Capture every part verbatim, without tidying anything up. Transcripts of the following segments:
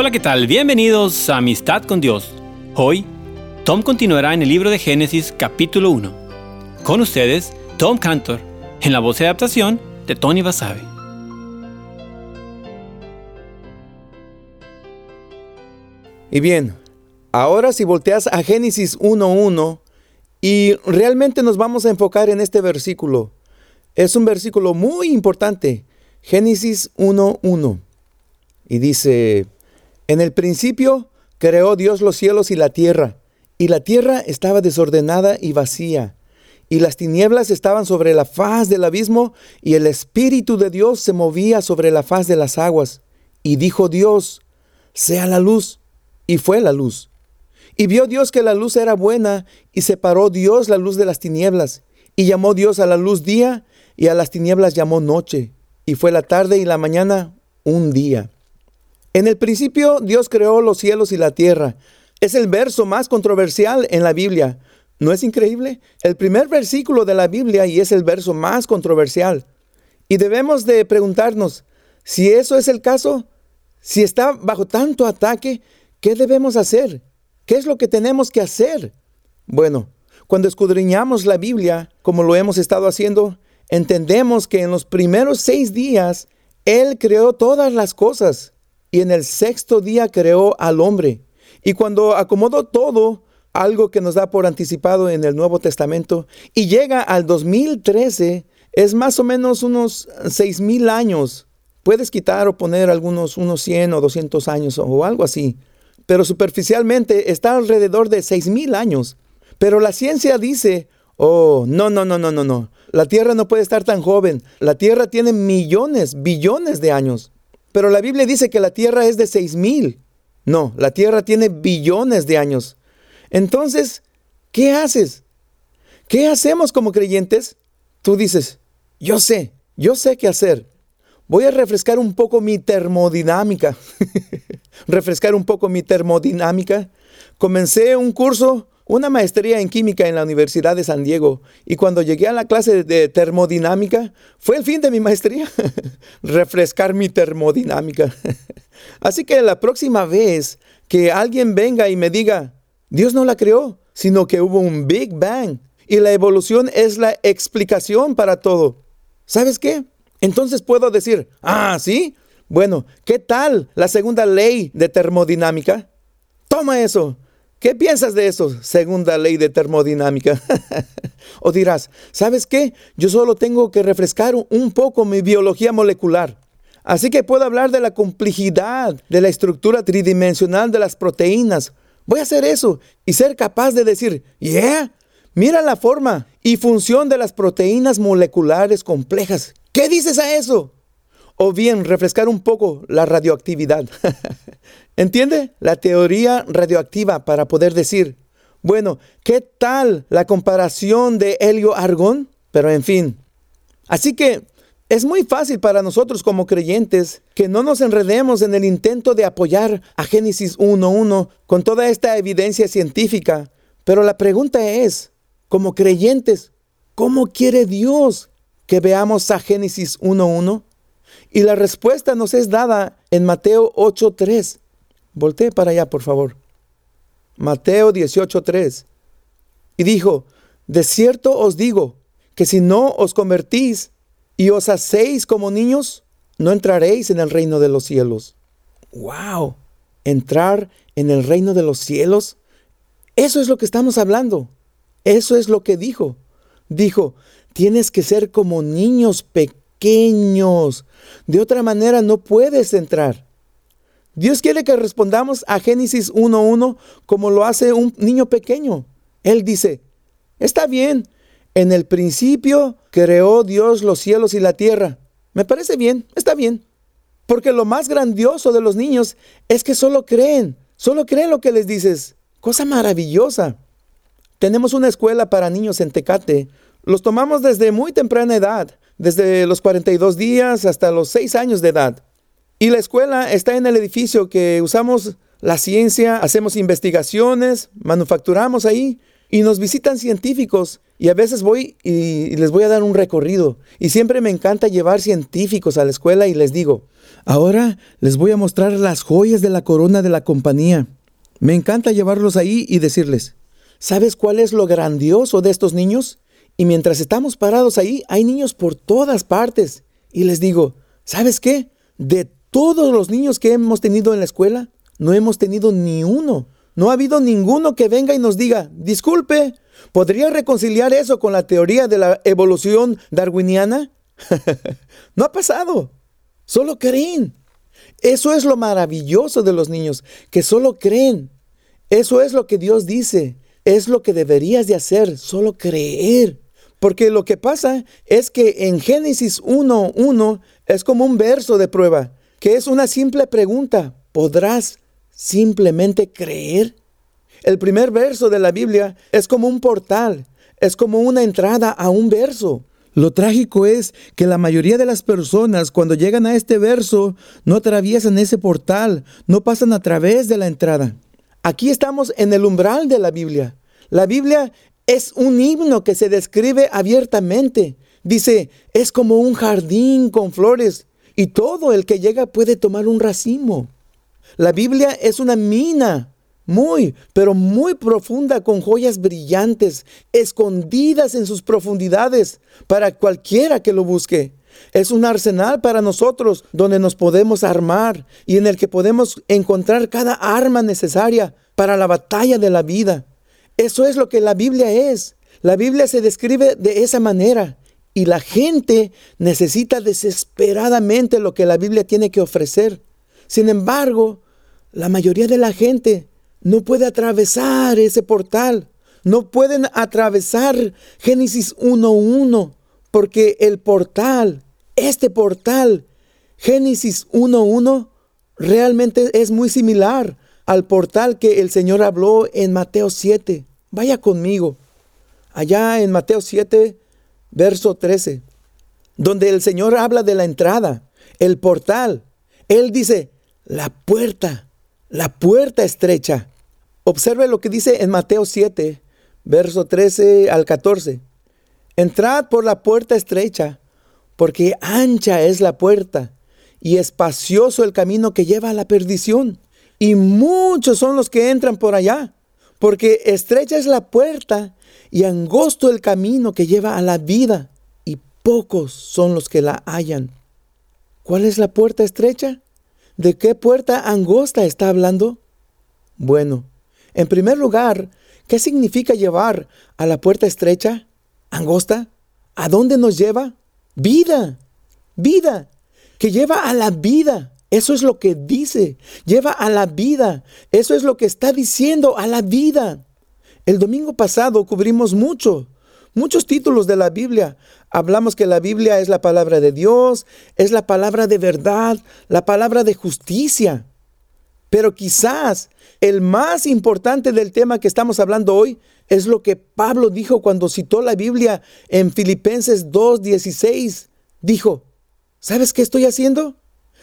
Hola, ¿qué tal? Bienvenidos a Amistad con Dios. Hoy, Tom continuará en el libro de Génesis capítulo uno. Con ustedes, Tom Cantor, en la voz de adaptación de Tony Basabe. Y bien, ahora si volteas a Génesis uno uno y realmente nos vamos a enfocar en este versículo. Es un versículo muy importante, Génesis uno uno. Y dice: en el principio creó Dios los cielos y la tierra, y la tierra estaba desordenada y vacía, y las tinieblas estaban sobre la faz del abismo, y el Espíritu de Dios se movía sobre la faz de las aguas. Y dijo Dios: sea la luz. Y fue la luz. Y vio Dios que la luz era buena, y separó Dios la luz de las tinieblas. Y llamó Dios a la luz día, y a las tinieblas llamó noche. Y fue la tarde y la mañana un día. En el principio Dios creó los cielos y la tierra. Es el verso más controversial en la Biblia. ¿No es increíble? El primer versículo de la Biblia y es el verso más controversial. Y debemos de preguntarnos, si eso es el caso, si está bajo tanto ataque, ¿qué debemos hacer? ¿Qué es lo que tenemos que hacer? Bueno, cuando escudriñamos la Biblia, como lo hemos estado haciendo, entendemos que en los primeros seis días, Él creó todas las cosas. Y en el sexto día creó al hombre. Y cuando acomodó todo, algo que nos da por anticipado en el Nuevo Testamento, y llega al dos mil trece, es más o menos unos seis mil años. Puedes quitar o poner algunos unos cien o doscientos años o algo así. Pero superficialmente está alrededor de seis mil años. Pero la ciencia dice, oh, no, no, no, no, no, no. La Tierra no puede estar tan joven. La Tierra tiene millones, billones de años. Pero la Biblia dice que la Tierra es de seis mil. No, la Tierra tiene billones de años. Entonces, ¿qué haces? ¿Qué hacemos como creyentes? Tú dices, yo sé, yo sé qué hacer. Voy a refrescar un poco mi termodinámica. refrescar un poco mi termodinámica. Comencé un curso, una maestría en química en la Universidad de San Diego. Y cuando llegué a la clase de termodinámica, fue el fin de mi maestría. refrescar mi termodinámica. Así que la próxima vez que alguien venga y me diga, Dios no la creó, sino que hubo un Big Bang. Y la evolución es la explicación para todo. ¿Sabes qué? Entonces puedo decir, ah, ¿sí? Bueno, ¿qué tal la segunda ley de termodinámica? Toma eso. ¿Qué piensas de eso? Segunda ley de termodinámica. O dirás, ¿sabes qué? Yo solo tengo que refrescar un poco mi biología molecular. Así que puedo hablar de la complejidad de la estructura tridimensional de las proteínas. Voy a hacer eso y ser capaz de decir, yeah, mira la forma y función de las proteínas moleculares complejas. ¿Qué dices a eso? O bien refrescar un poco la radioactividad. ¿Entiende? La teoría radioactiva para poder decir, bueno, ¿qué tal la comparación de helio-argón? Pero en fin. Así que es muy fácil para nosotros como creyentes que no nos enredemos en el intento de apoyar a Génesis uno uno con toda esta evidencia científica. Pero la pregunta es, como creyentes, ¿cómo quiere Dios que veamos a Génesis uno uno? Y la respuesta nos es dada en Mateo ocho tres. Voltee para allá, por favor. Mateo dieciocho tres. Y dijo, de cierto os digo, que si no os convertís y os hacéis como niños, no entraréis en el reino de los cielos. ¡Wow! ¿Entrar en el reino de los cielos? Eso es lo que estamos hablando. Eso es lo que dijo. Dijo, tienes que ser como niños pequeños. De otra manera no puedes entrar. Dios quiere que respondamos a Génesis uno uno como lo hace un niño pequeño. Él dice, está bien, en el principio creó Dios los cielos y la tierra. Me parece bien, está bien. Porque lo más grandioso de los niños es que solo creen, solo creen lo que les dices. Cosa maravillosa. Tenemos una escuela para niños en Tecate. Los tomamos desde muy temprana edad, desde los cuarenta y dos días hasta los seis años de edad. Y la escuela está en el edificio que usamos la ciencia, hacemos investigaciones, manufacturamos ahí y nos visitan científicos Y a veces voy y les voy a dar un recorrido. Y siempre me encanta llevar científicos a la escuela y les digo, ahora les voy a mostrar las joyas de la corona de la compañía. Me encanta llevarlos ahí y decirles, ¿sabes cuál es lo grandioso de estos niños? Y mientras estamos parados ahí, hay niños por todas partes. Y les digo, ¿sabes qué? De todos los niños que hemos tenido en la escuela, no hemos tenido ni uno. No ha habido ninguno que venga y nos diga, disculpe, ¿podría reconciliar eso con la teoría de la evolución darwiniana? No ha pasado. Solo creen. Eso es lo maravilloso de los niños, que solo creen. Eso es lo que Dios dice. Es lo que deberías de hacer, solo creer. Porque lo que pasa es que en Génesis uno uno es como un verso de prueba, que es una simple pregunta. ¿Podrás simplemente creer? El primer verso de la Biblia es como un portal, es como una entrada a un verso. Lo trágico es que la mayoría de las personas cuando llegan a este verso no atraviesan ese portal, no pasan a través de la entrada. Aquí estamos en el umbral de la Biblia. La Biblia es un himno que se describe abiertamente. Dice, es como un jardín con flores y todo el que llega puede tomar un racimo. La Biblia es una mina muy, pero muy profunda con joyas brillantes, escondidas en sus profundidades para cualquiera que lo busque. Es un arsenal para nosotros donde nos podemos armar y en el que podemos encontrar cada arma necesaria para la batalla de la vida. Eso es lo que la Biblia es. La Biblia se describe de esa manera y la gente necesita desesperadamente lo que la Biblia tiene que ofrecer. Sin embargo, la mayoría de la gente no puede atravesar ese portal. No pueden atravesar Génesis uno uno porque el portal, este portal, Génesis uno uno, realmente es muy similar al portal que el Señor habló en Mateo siete. Vaya conmigo, allá en Mateo siete, verso trece, donde el Señor habla de la entrada, el portal. Él dice, la puerta, la puerta estrecha. Observe lo que dice en Mateo siete, verso trece al catorce. Entrad por la puerta estrecha, porque ancha es la puerta, y espacioso el camino que lleva a la perdición. Y muchos son los que entran por allá, porque estrecha es la puerta y angosto el camino que lleva a la vida, y pocos son los que la hallan. ¿Cuál es la puerta estrecha? ¿De qué puerta angosta está hablando? Bueno, en primer lugar, ¿qué significa llevar a la puerta estrecha, angosta? ¿A dónde nos lleva? Vida, vida, que lleva a la vida. Eso es lo que dice, lleva a la vida. Eso es lo que está diciendo, a la vida. El domingo pasado cubrimos mucho, muchos títulos de la Biblia. Hablamos que la Biblia es la palabra de Dios, es la palabra de verdad, la palabra de justicia. Pero quizás el más importante del tema que estamos hablando hoy es lo que Pablo dijo cuando citó la Biblia en Filipenses dos dieciséis. Dijo, ¿sabes qué estoy haciendo?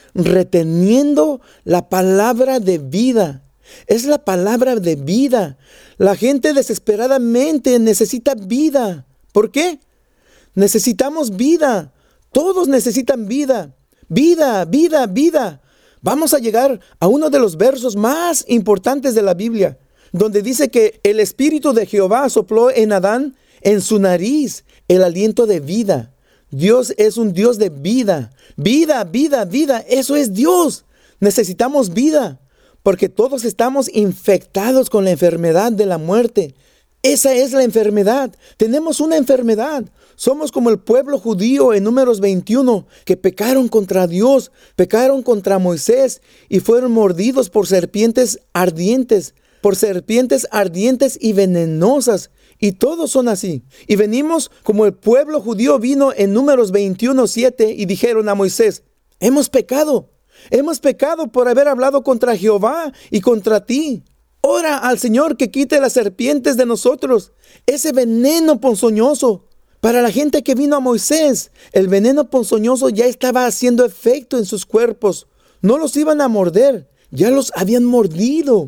Reteniendo la palabra de vida. Es la palabra de vida. La gente desesperadamente necesita vida. ¿Por qué? Necesitamos vida. Todos necesitan vida. Vida, vida, vida. Vamos a llegar a uno de los versos más importantes de la Biblia, donde dice que el Espíritu de Jehová sopló en Adán, en su nariz, el aliento de vida. Dios es un Dios de vida. Vida, vida, vida. Eso es Dios. Necesitamos vida, porque todos estamos infectados con la enfermedad de la muerte. Esa es la enfermedad. Tenemos una enfermedad. Somos como el pueblo judío en Números veintiuno, que pecaron contra Dios, pecaron contra Moisés y fueron mordidos por serpientes ardientes, por serpientes ardientes y venenosas. Y todos son así. Y venimos como el pueblo judío vino en Números veintiuno siete y dijeron a Moisés, hemos pecado, hemos pecado por haber hablado contra Jehová y contra ti. Ora al Señor que quite las serpientes de nosotros, ese veneno ponzoñoso. Para la gente que vino a Moisés, el veneno ponzoñoso ya estaba haciendo efecto en sus cuerpos. No los iban a morder, ya los habían mordido.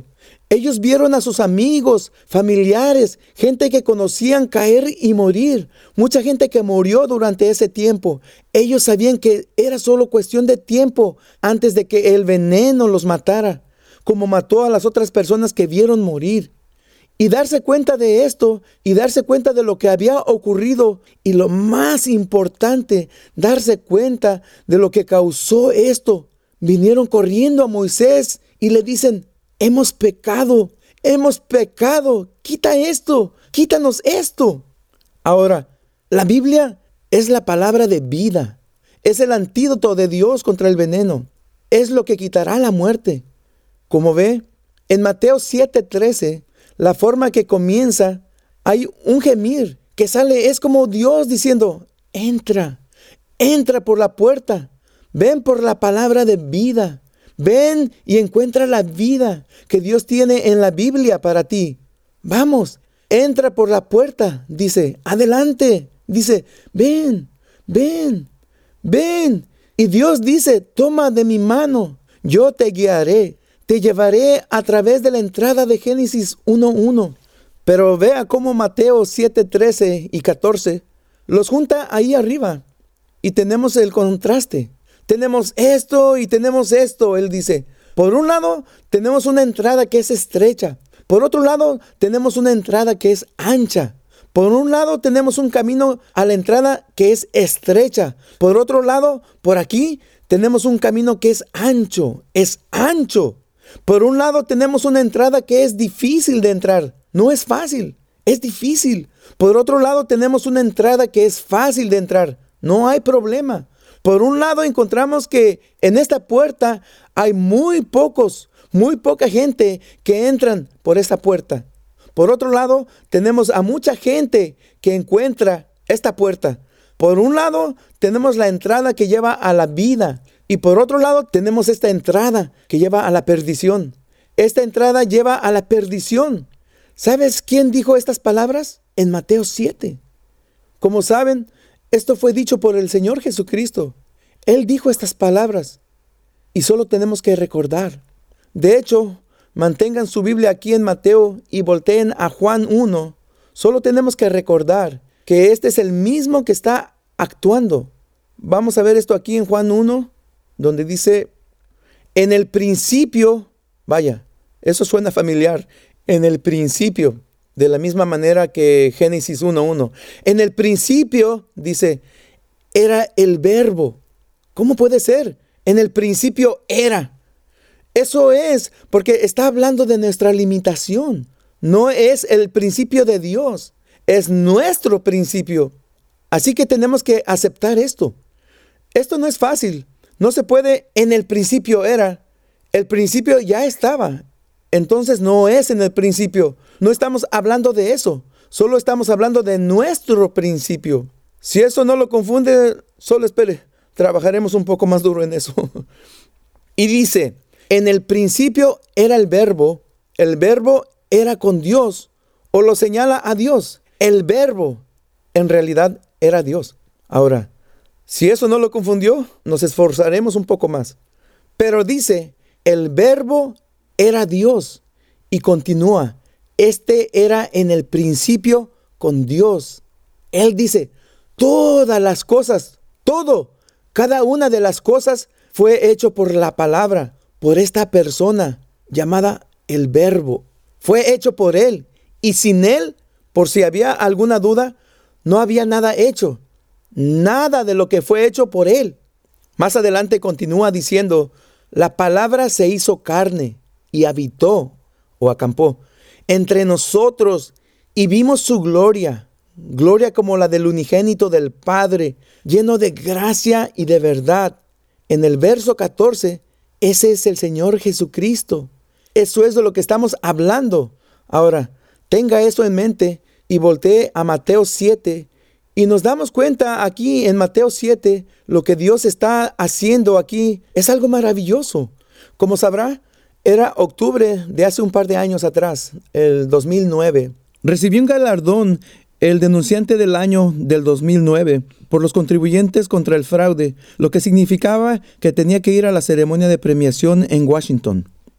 Ellos vieron a sus amigos, familiares, gente que conocían caer y morir. Mucha gente que murió durante ese tiempo. Ellos sabían que era solo cuestión de tiempo antes de que el veneno los matara, como mató a las otras personas que vieron morir. Y darse cuenta de esto, y darse cuenta de lo que había ocurrido, y lo más importante, darse cuenta de lo que causó esto. Vinieron corriendo a Moisés y le dicen: hemos pecado, hemos pecado, quita esto, quítanos esto. Ahora, la Biblia es la palabra de vida, es el antídoto de Dios contra el veneno, es lo que quitará la muerte. Como ve, en Mateo siete trece, la forma que comienza, hay un gemir que sale, es como Dios diciendo: entra, entra por la puerta, ven por la palabra de vida. Ven y encuentra la vida que Dios tiene en la Biblia para ti. Vamos, entra por la puerta. Dice, adelante. Dice, ven, ven, ven. Y Dios dice, toma de mi mano. Yo te guiaré. Te llevaré a través de la entrada de Génesis uno uno. Pero vea cómo Mateo siete trece y catorce los junta ahí arriba. Y tenemos el contraste. Tenemos esto y tenemos esto, él dice. Por un lado, tenemos una entrada que es estrecha. Por otro lado, tenemos una entrada que es ancha. Por un lado, tenemos un camino a la entrada que es estrecha. Por otro lado, por aquí, tenemos un camino que es ancho. Es ancho. Por un lado, tenemos una entrada que es difícil de entrar. No es fácil, es difícil. Por otro lado, tenemos una entrada que es fácil de entrar. No hay problema. Por un lado encontramos que en esta puerta hay muy pocos, muy poca gente que entran por esta puerta. Por otro lado, tenemos a mucha gente que encuentra esta puerta. Por un lado, tenemos la entrada que lleva a la vida. Y por otro lado, tenemos esta entrada que lleva a la perdición. Esta entrada lleva a la perdición. ¿Sabes quién dijo estas palabras? En Mateo siete. Como saben, esto fue dicho por el Señor Jesucristo. Él dijo estas palabras y solo tenemos que recordar. De hecho, mantengan su Biblia aquí en Mateo y volteen a Juan uno. Solo tenemos que recordar que este es el mismo que está actuando. Vamos a ver esto aquí en Juan uno, donde dice, en el principio, vaya, eso suena familiar, en el principio. De la misma manera que Génesis uno uno. En el principio, dice, era el verbo. ¿Cómo puede ser? En el principio era. Eso es porque está hablando de nuestra limitación. No es el principio de Dios. Es nuestro principio. Así que tenemos que aceptar esto. Esto no es fácil. No se puede, en el principio era. El principio ya estaba. Entonces no es en el principio. No estamos hablando de eso. Solo estamos hablando de nuestro principio. Si eso no lo confunde, solo espere. Trabajaremos un poco más duro en eso. Y dice, en el principio era el verbo. El verbo era con Dios. O lo señala a Dios. El verbo en realidad era Dios. Ahora, si eso no lo confundió, nos esforzaremos un poco más. Pero dice, el verbo era Dios. Y continúa, este era en el principio con Dios. Él dice, todas las cosas, todo, cada una de las cosas fue hecho por la palabra, por esta persona llamada el Verbo. Fue hecho por Él. Y sin Él, por si había alguna duda, no había nada hecho. Nada de lo que fue hecho por Él. Más adelante continúa diciendo, la palabra se hizo carne y habitó o acampó entre nosotros y vimos su gloria, gloria como la del unigénito del Padre, lleno de gracia y de verdad. En el verso catorce, ese es el Señor Jesucristo. Eso es de lo que estamos hablando. Ahora, tenga eso en mente y voltee a Mateo siete y nos damos cuenta aquí en Mateo siete, lo que Dios está haciendo aquí es algo maravilloso. Como sabrá, era octubre de hace un par de años atrás, el dos mil nueve. Recibió un galardón el denunciante del año del dos mil nueve por los contribuyentes contra el fraude, lo que significaba que tenía que ir a la ceremonia de premiación en Washington.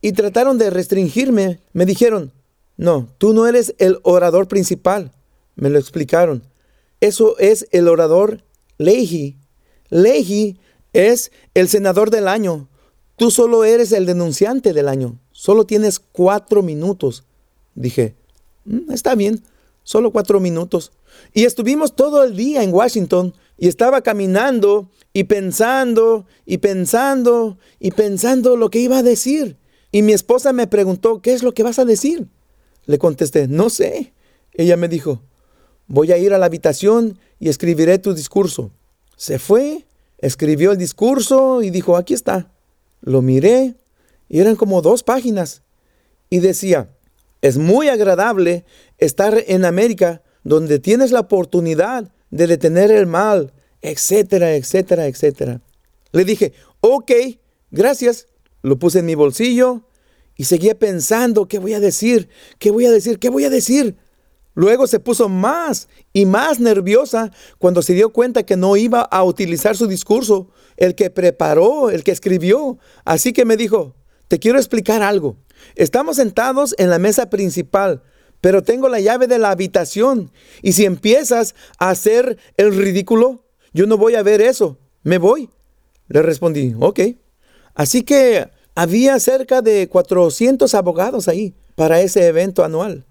y trataron de restringirme. Me dijeron, no, tú no eres el orador principal. Me lo explicaron. Eso es el orador Leahy. Leahy es el senador del año. Tú solo eres el denunciante del año. Solo tienes cuatro minutos. Dije, mm, está bien, solo cuatro minutos. Y estuvimos todo el día en Washington y estaba caminando y pensando y pensando y pensando lo que iba a decir. Y mi esposa me preguntó, ¿qué es lo que vas a decir? Le contesté, no sé. Ella me dijo, voy a ir a la habitación y escribiré tu discurso. Se fue, escribió el discurso y dijo, aquí está. Lo miré y eran como dos páginas. Y decía, es muy agradable estar en América donde tienes la oportunidad de detener el mal, etcétera, etcétera, etcétera. Le dije, ok, gracias. Lo puse en mi bolsillo y seguía pensando, ¿qué voy a decir? ¿Qué voy a decir? ¿Qué voy a decir? Luego se puso más y más nerviosa cuando se dio cuenta que no iba a utilizar su discurso, el que preparó, el que escribió. Así que me dijo, te quiero explicar algo. Estamos sentados en la mesa principal, pero tengo la llave de la habitación. Y si empiezas a hacer el ridículo, yo no voy a ver eso. Me voy. Le respondí, ok. Así que había cerca de cuatrocientos abogados ahí para ese evento anual.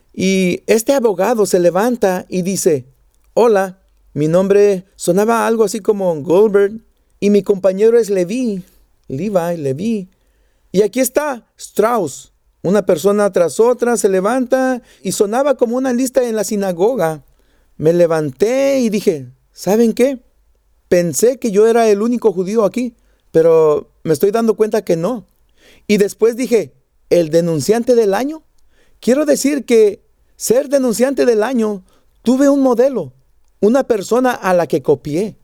Y este abogado se levanta y dice, hola, mi nombre sonaba algo así como Goldberg y mi compañero es Levi, Levi, Levi. Y aquí está Strauss. Una persona tras otra se levanta y sonaba como una lista en la sinagoga. Me levanté y dije, ¿saben qué? Pensé que yo era el único judío aquí, pero me estoy dando cuenta que no. Y después dije, ¿el denunciante del año? Quiero decir que ser denunciante del año, tuve un modelo, una persona a la que copié,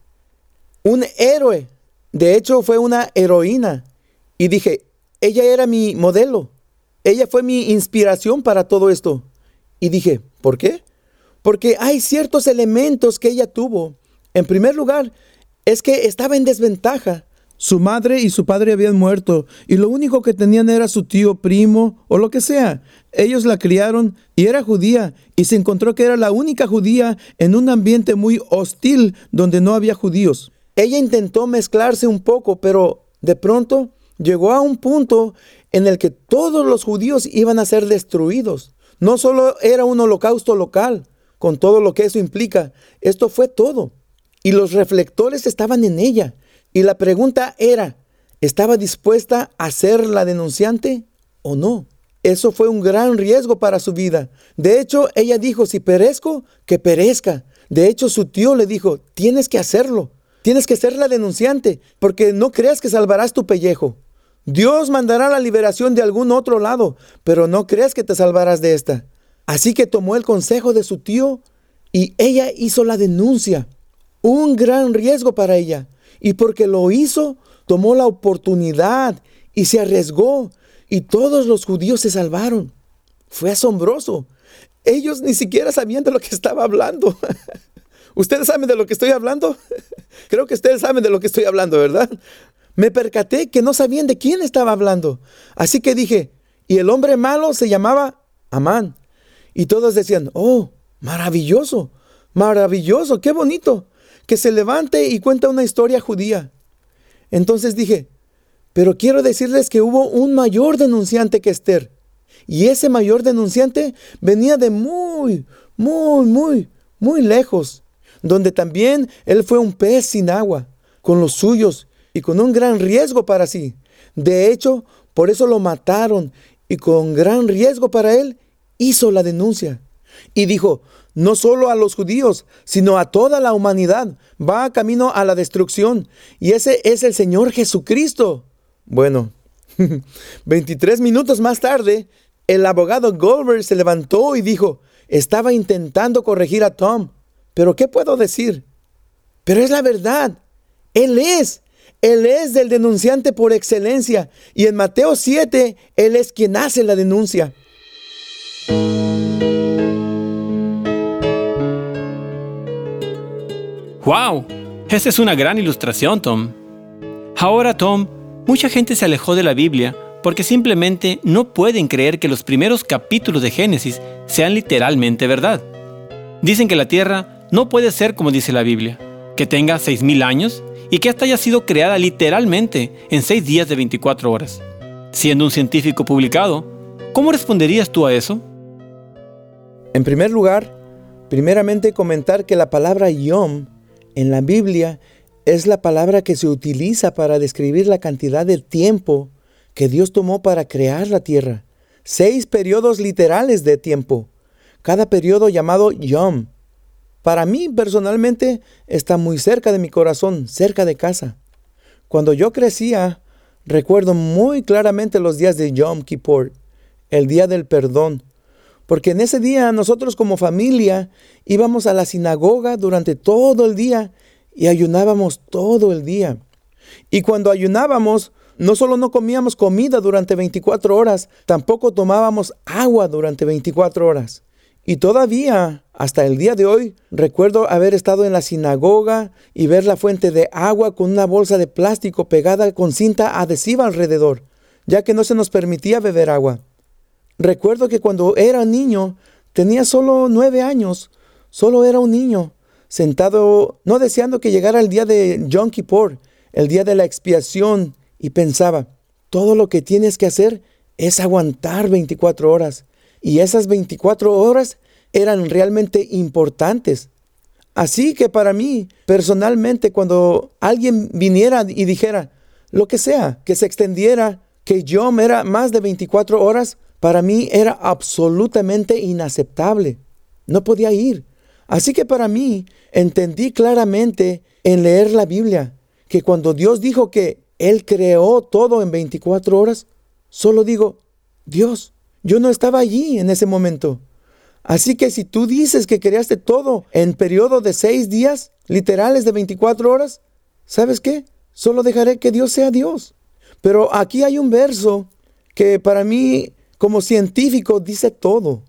un héroe. De hecho, fue una heroína. Y dije, ella era mi modelo. Ella fue mi inspiración para todo esto. Y dije, ¿por qué? Porque hay ciertos elementos que ella tuvo. En primer lugar, es que estaba en desventaja. Su madre y su padre habían muerto y lo único que tenían era su tío, primo o lo que sea. Ellos la criaron y era judía y se encontró que era la única judía en un ambiente muy hostil donde no había judíos. Ella intentó mezclarse un poco, pero de pronto llegó a un punto en el que todos los judíos iban a ser destruidos. No solo era un holocausto local, con todo lo que eso implica. Esto fue todo. Y los reflectores estaban en ella. Y la pregunta era, ¿estaba dispuesta a ser la denunciante o no? Eso fue un gran riesgo para su vida. De hecho, ella dijo, si perezco, que perezca. De hecho, su tío le dijo, tienes que hacerlo. Tienes que ser la denunciante, porque no creas que salvarás tu pellejo. Dios mandará la liberación de algún otro lado, pero no creas que te salvarás de esta. Así que tomó el consejo de su tío y ella hizo la denuncia. Un gran riesgo para ella. Y porque lo hizo, tomó la oportunidad y se arriesgó. Y todos los judíos se salvaron. Fue asombroso. Ellos ni siquiera sabían de lo que estaba hablando. ¿Ustedes saben de lo que estoy hablando? Creo que ustedes saben de lo que estoy hablando, ¿verdad? Me percaté que no sabían de quién estaba hablando. Así que dije, y el hombre malo se llamaba Amán. Y todos decían, oh, maravilloso, maravilloso, qué bonito. Que se levante y cuenta una historia judía. Entonces dije, pero quiero decirles que hubo un mayor denunciante que Esther. Y ese mayor denunciante venía de muy, muy, muy, muy lejos. Donde también él fue un pez sin agua, con los suyos y con un gran riesgo para sí. De hecho, por eso lo mataron y con gran riesgo para él hizo la denuncia. Y dijo, no solo a los judíos, sino a toda la humanidad. Va camino a la destrucción. Y ese es el Señor Jesucristo. Bueno, veintitrés minutos más tarde, el abogado Goldberg se levantó y dijo, estaba intentando corregir a Tom. ¿Pero qué puedo decir? Pero es la verdad. Él es. Él es el denunciante por excelencia. Y en Mateo siete, Él es quien hace la denuncia. ¡Wow! Esa es una gran ilustración, Tom. Ahora, Tom, mucha gente se alejó de la Biblia porque simplemente no pueden creer que los primeros capítulos de Génesis sean literalmente verdad. Dicen que la Tierra no puede ser como dice la Biblia, que tenga seis mil años y que ésta haya sido creada literalmente en seis días de veinticuatro horas. Siendo un científico publicado, ¿cómo responderías tú a eso? En primer lugar, primeramente comentar que la palabra Yom en la Biblia es la palabra que se utiliza para describir la cantidad de tiempo que Dios tomó para crear la tierra. Seis periodos literales de tiempo, cada periodo llamado Yom. Para mí, personalmente, está muy cerca de mi corazón, cerca de casa. Cuando yo crecía, recuerdo muy claramente los días de Yom Kippur, el día del perdón, porque en ese día nosotros como familia íbamos a la sinagoga durante todo el día y ayunábamos todo el día. Y cuando ayunábamos, no solo no comíamos comida durante veinticuatro horas, tampoco tomábamos agua durante veinticuatro horas. Y todavía, hasta el día de hoy, recuerdo haber estado en la sinagoga y ver la fuente de agua con una bolsa de plástico pegada con cinta adhesiva alrededor, ya que no se nos permitía beber agua. Recuerdo que cuando era niño, tenía solo nueve años, solo era un niño, sentado, no deseando que llegara el día de Yom Kippur, el día de la expiación, y pensaba, todo lo que tienes que hacer es aguantar veinticuatro horas. Y esas veinticuatro horas eran realmente importantes. Así que para mí, personalmente, cuando alguien viniera y dijera, lo que sea, que se extendiera, que Yom era más de veinticuatro horas, para mí era absolutamente inaceptable. No podía ir. Así que para mí, entendí claramente en leer la Biblia, que cuando Dios dijo que Él creó todo en veinticuatro horas, solo digo, Dios, yo no estaba allí en ese momento. Así que si tú dices que creaste todo en periodo de seis días, literales de veinticuatro horas, ¿sabes qué? Solo dejaré que Dios sea Dios. Pero aquí hay un verso que para mí, como científico, dice todo.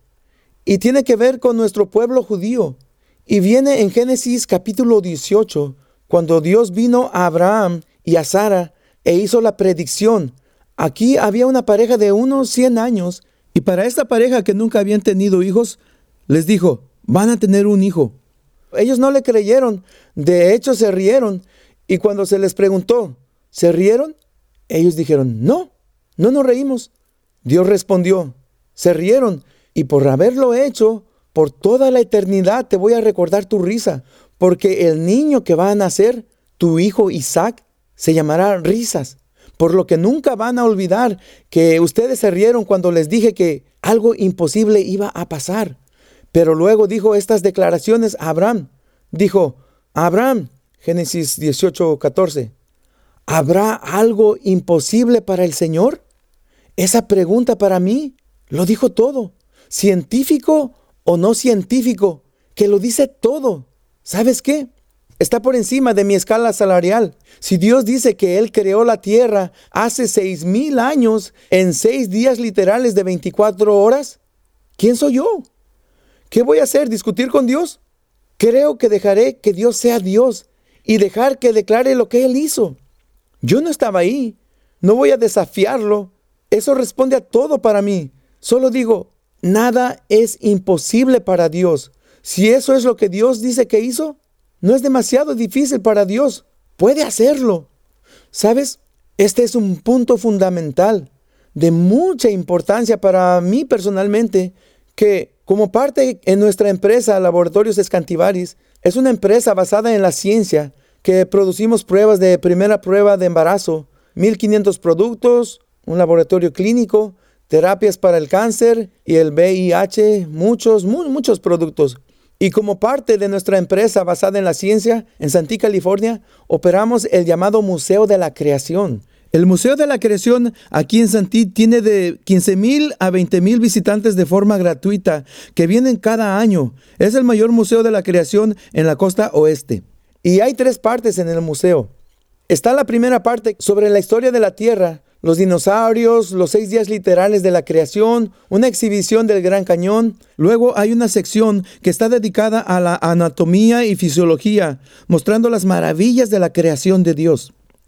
Y tiene que ver con nuestro pueblo judío. Y viene en Génesis capítulo dieciocho, cuando Dios vino a Abraham y a Sara e hizo la predicción. Aquí había una pareja de unos cien años, y para esta pareja que nunca habían tenido hijos, les dijo, van a tener un hijo. Ellos no le creyeron, de hecho se rieron, y cuando se les preguntó, ¿se rieron? Ellos dijeron, no, no nos reímos. Dios respondió, se rieron, y por haberlo hecho, por toda la eternidad te voy a recordar tu risa, porque el niño que va a nacer, tu hijo Isaac, se llamará Risas. Por lo que nunca van a olvidar que ustedes se rieron cuando les dije que algo imposible iba a pasar. Pero luego dijo estas declaraciones a Abraham. Dijo, Abraham, Génesis dieciocho, catorce, ¿habrá algo imposible para el Señor? Esa pregunta para mí lo dijo todo. Científico o no científico, que lo dice todo. ¿Sabes qué? Está por encima de mi escala salarial. Si Dios dice que Él creó la tierra hace seis mil años en seis días literales de veinticuatro horas, ¿quién soy yo? ¿Qué voy a hacer? ¿Discutir con Dios? Creo que dejaré que Dios sea Dios y dejar que declare lo que Él hizo. Yo no estaba ahí. No voy a desafiarlo. Eso responde a todo para mí. Solo digo, nada es imposible para Dios. Si eso es lo que Dios dice que hizo, no es demasiado difícil para Dios. Puede hacerlo. ¿Sabes? Este es un punto fundamental de mucha importancia para mí personalmente, que como parte en nuestra empresa Laboratorios Escantivaris, es una empresa basada en la ciencia, que producimos pruebas de primera prueba de embarazo, mil quinientos productos, un laboratorio clínico, terapias para el cáncer y el V I H, muchos, muy, muchos productos. Y como parte de nuestra empresa basada en la ciencia, en Santee, California, operamos el llamado Museo de la Creación. El Museo de la Creación aquí en Santee tiene de quince mil a veinte mil visitantes de forma gratuita que vienen cada año. Es el mayor museo de la creación en la costa oeste. Y hay tres partes en el museo. Está la primera parte sobre la historia de la Tierra, los dinosaurios, los seis días literales de la creación, una exhibición del Gran Cañón. Luego hay una sección que está dedicada a la anatomía y fisiología, mostrando las maravillas de la creación de Dios.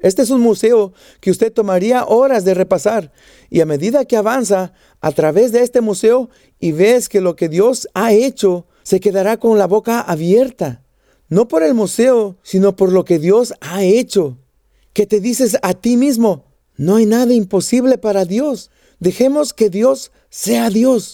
Este es un museo que usted tomaría horas de repasar, y a medida que avanza a través de este museo y ves que lo que Dios ha hecho, se quedará con la boca abierta, no por el museo, sino por lo que Dios ha hecho, que te dices a ti mismo: no hay nada imposible para Dios. Dejemos que Dios sea Dios.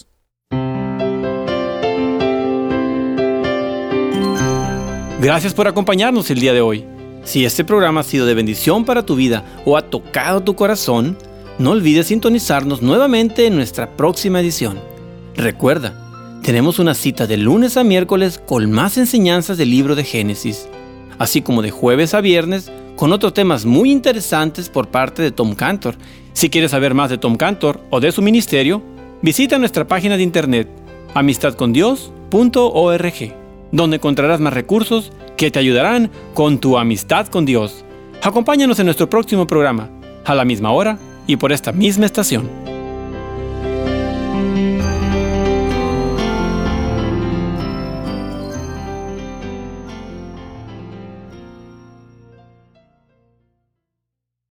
Gracias por acompañarnos el día de hoy. Si este programa ha sido de bendición para tu vida o ha tocado tu corazón, no olvides sintonizarnos nuevamente en nuestra próxima edición. Recuerda, tenemos una cita de lunes a miércoles con más enseñanzas del libro de Génesis, así como de jueves a viernes con otros temas muy interesantes por parte de Tom Cantor. Si quieres saber más de Tom Cantor o de su ministerio, visita nuestra página de internet amistad con dios punto org, donde encontrarás más recursos que te ayudarán con tu amistad con Dios. Acompáñanos en nuestro próximo programa, a la misma hora y por esta misma estación.